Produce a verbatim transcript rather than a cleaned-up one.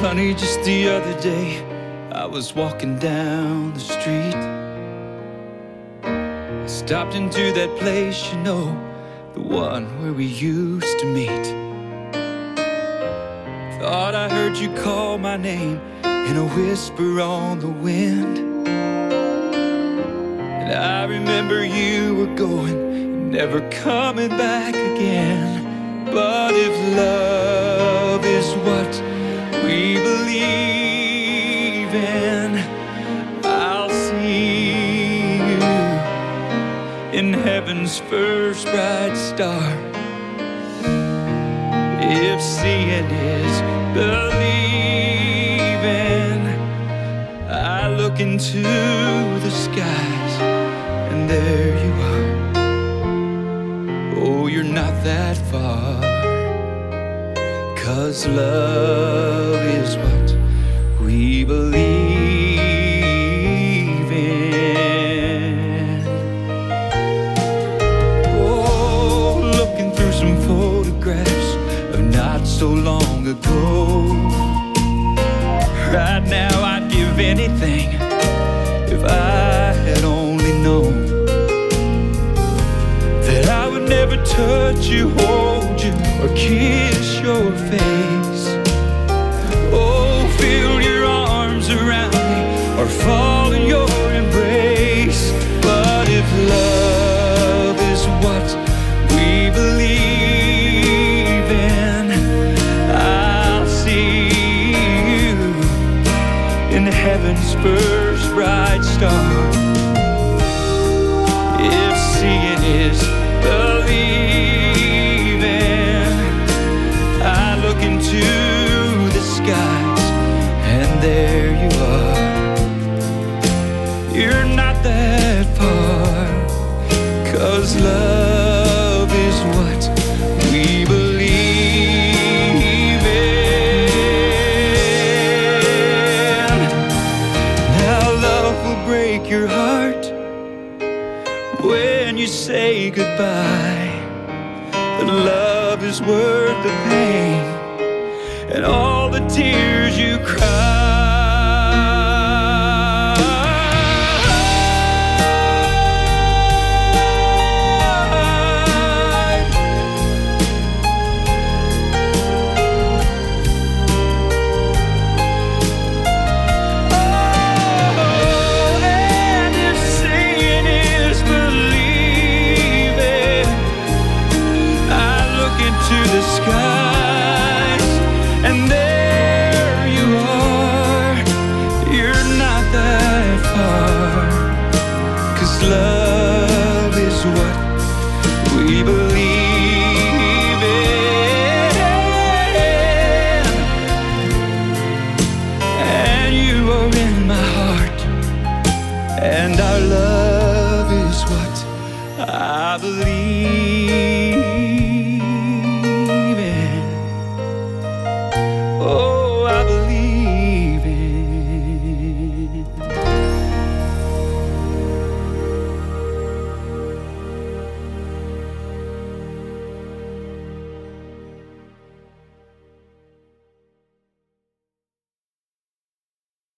Honey, just the other day I was walking down the street. I stopped into that place, you know, the one where we used to meet. Thought I heard you call my name in a whisper on the wind. And I remember you were going, never coming back again. But if love is what we believe in, I'll see you in heaven's first bright star. If seeing is believing, I look into the skies and there you are. Oh, you're not that far, 'cause love is what we believe in. Oh, looking through some photographs of not so long ago. Right now I'd give anything if I had only known that I would never touch you, hold you, or kiss your face. Oh, feel your arms around me or fall in your embrace. But if love is what we believe in, I'll see you in heaven's first bright star. If seeing is believing, I look into the skies and there you are. You're not that far, 'cause love is what we believe in. Now love will break your heart when you say goodbye, that love is worth the pain and all the tears you cry. To the skies and there you are. You're not that far, 'cause love is what we believe in. And you are in my heart, and our love is what I believe.